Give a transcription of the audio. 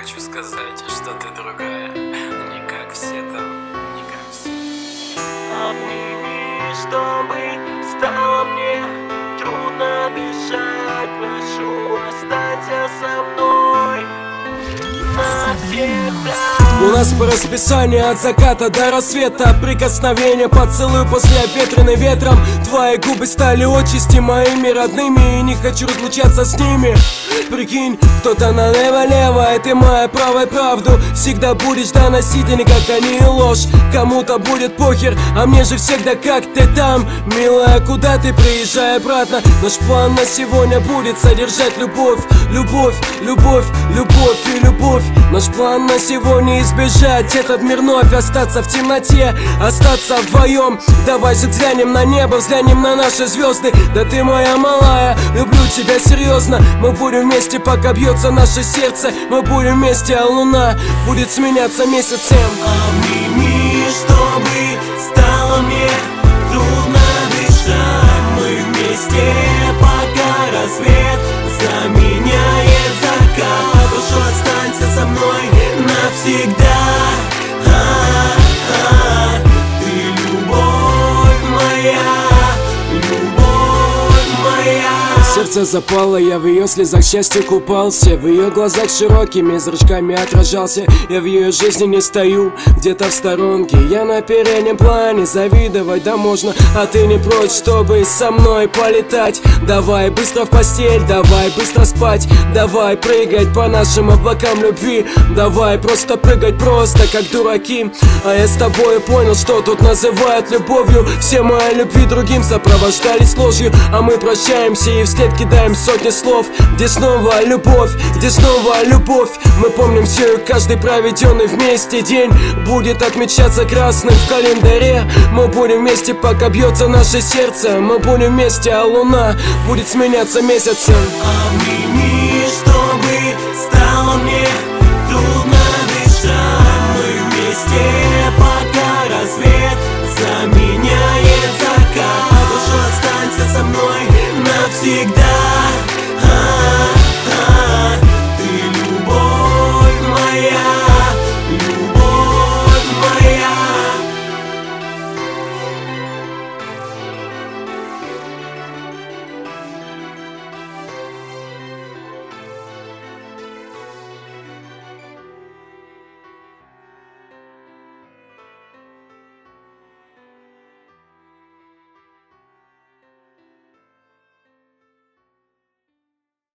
хочу сказать, что ты другая. Не как все там, не как все. Обними, чтобы стало мне трудно дышать. Прошу, останься со мной навсегда. У нас по расписанию от заката до рассвета прикосновение, поцелуй после обветренной ветром. Твои губы стали отчасти моими родными, и не хочу разлучаться с ними. Прикинь, кто-то налево-лево, это моя правая правду всегда будешь доносить, и никогда не ложь. Кому-то будет похер, а мне же всегда как ты там. Милая, куда ты, приезжай обратно. Наш план на сегодня будет содержать любовь. Любовь, любовь, любовь и любовь. Наш план на сегодня избежать этот мир вновь, остаться в темноте, остаться вдвоем. Давай же взглянем на небо, взглянем на наши звезды. Да ты моя малая, люблю тебя серьезно. Мы будем вместе, пока бьется наше сердце. Мы будем вместе, а луна будет сменяться месяцем. Обними, чтобы стало мне трудно дышать. Мы вместе, пока рассвет заменяет закат. Прошу, останься со мной навсегда. Ты любовь моя, любовь моя. Сердце запало, я в ее слезах счастья купался. В ее глазах широкими зрачками отражался. Я в ее жизни не стою, где-то в сторонке. Я на переднем плане, завидовать да можно. А ты не прочь, чтобы со мной полетать. Давай быстро в постель, давай быстро спать. Давай прыгать по нашим облакам любви. Давай просто прыгать просто, как дураки. А я с тобой понял, что тут называют любовью. Все мои любви другим сопровождались ложью. А мы прощаемся и вслед кидаем сотни слов. Где снова любовь, где снова любовь. Мы помним все, и каждый проведенный вместе день будет отмечаться красным в календаре. Мы будем вместе, пока бьется наше сердце. Мы будем вместе, а луна будет сменяться месяцем. Обними, чтобы стало мне трудно дышать. Мы вместе, пока рассвет заменяет закат. Прошу, останься со мной навсегда.